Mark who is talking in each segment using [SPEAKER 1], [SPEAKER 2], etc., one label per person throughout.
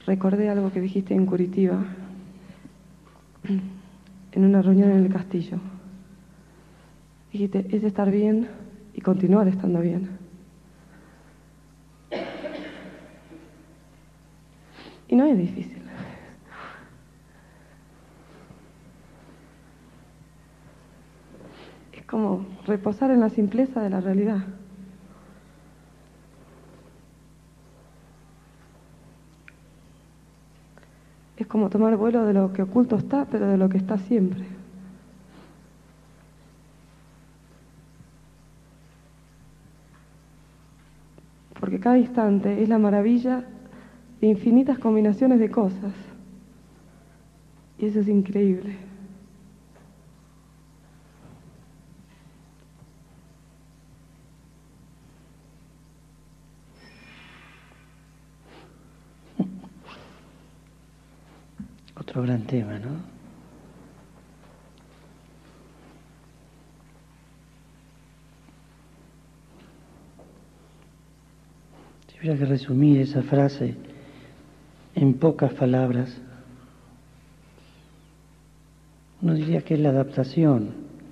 [SPEAKER 1] recordé algo que dijiste en Curitiba, en una reunión en el castillo. Dijiste, es estar bien y continuar estando bien. Y no es difícil. Es como reposar en la simpleza de la realidad. Es como tomar vuelo de lo que oculto está, pero de lo que está siempre. Porque cada instante es la maravilla de infinitas combinaciones de cosas. Y eso es increíble.
[SPEAKER 2] Otro gran tema, ¿no? Si hubiera que resumir esa frase en pocas palabras, uno diría que es la adaptación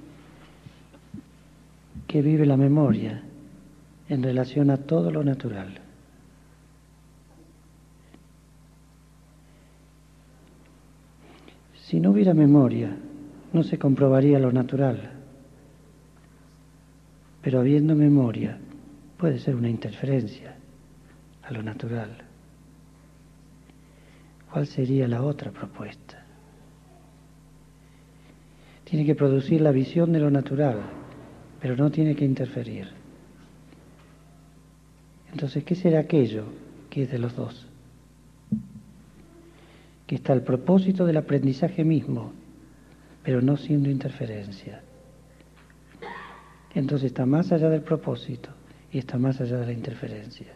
[SPEAKER 2] que vive la memoria en relación a todo lo natural. Si no hubiera memoria, no se comprobaría lo natural. Pero habiendo memoria, puede ser una interferencia a lo natural. ¿Cuál sería la otra propuesta? Tiene que producir la visión de lo natural, pero no tiene que interferir. Entonces, ¿qué será aquello que es de los dos? Que está el propósito del aprendizaje mismo, pero no siendo interferencia. Entonces está más allá del propósito y está más allá de la interferencia.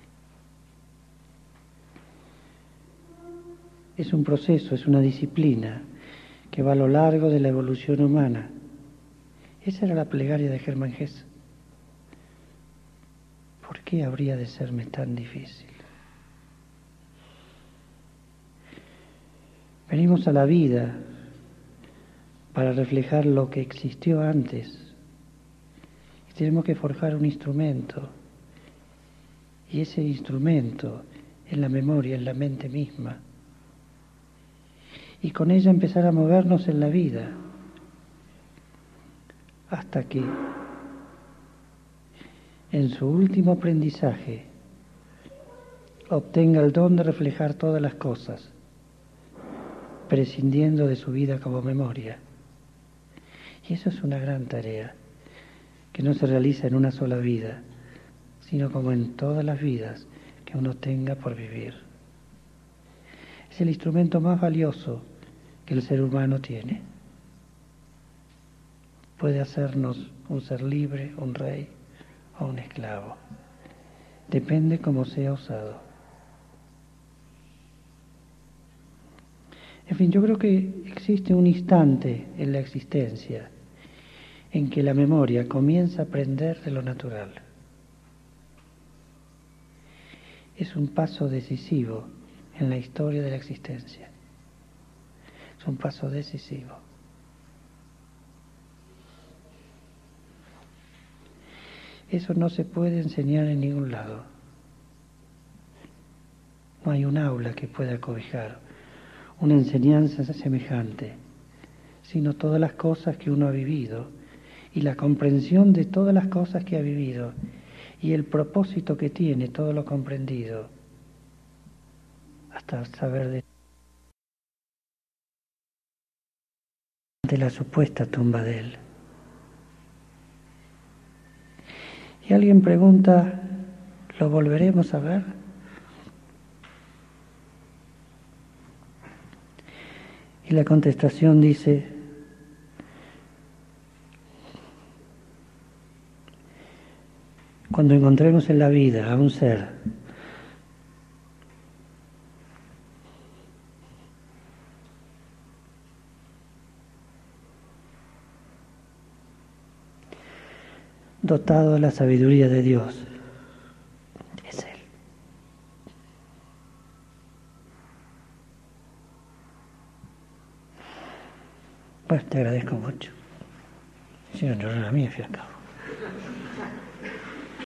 [SPEAKER 2] Es un proceso, es una disciplina que va a lo largo de la evolución humana. Esa era la plegaria de Germán Hesse. ¿Por qué habría de serme tan difícil? Venimos a la vida para reflejar lo que existió antes. Y tenemos que forjar un instrumento. Y ese instrumento es la memoria, es la mente misma. Y con ella empezar a movernos en la vida. Hasta que en su último aprendizaje obtenga el don de reflejar todas las cosas, prescindiendo de su vida como memoria. Y eso es una gran tarea, que no se realiza en una sola vida, sino como en todas las vidas que uno tenga por vivir. Es el instrumento más valioso que el ser humano tiene. Puede hacernos un ser libre, un rey o un esclavo. Depende cómo sea usado. En fin, yo creo que existe un instante en la existencia en que la memoria comienza a aprender de lo natural. Es un paso decisivo en la historia de la existencia. Es un paso decisivo. Eso no se puede enseñar en ningún lado. No hay un aula que pueda cobijar una enseñanza semejante, sino todas las cosas que uno ha vivido y la comprensión de todas las cosas que ha vivido y el propósito que tiene todo lo comprendido, hasta saber de la supuesta tumba de él. Y alguien pregunta, ¿lo volveremos a ver? Y la contestación dice, cuando encontremos en la vida a un ser dotado de la sabiduría de Dios, es Él. Pues te agradezco mucho. Si no, no era a mí, al fin y al cabo.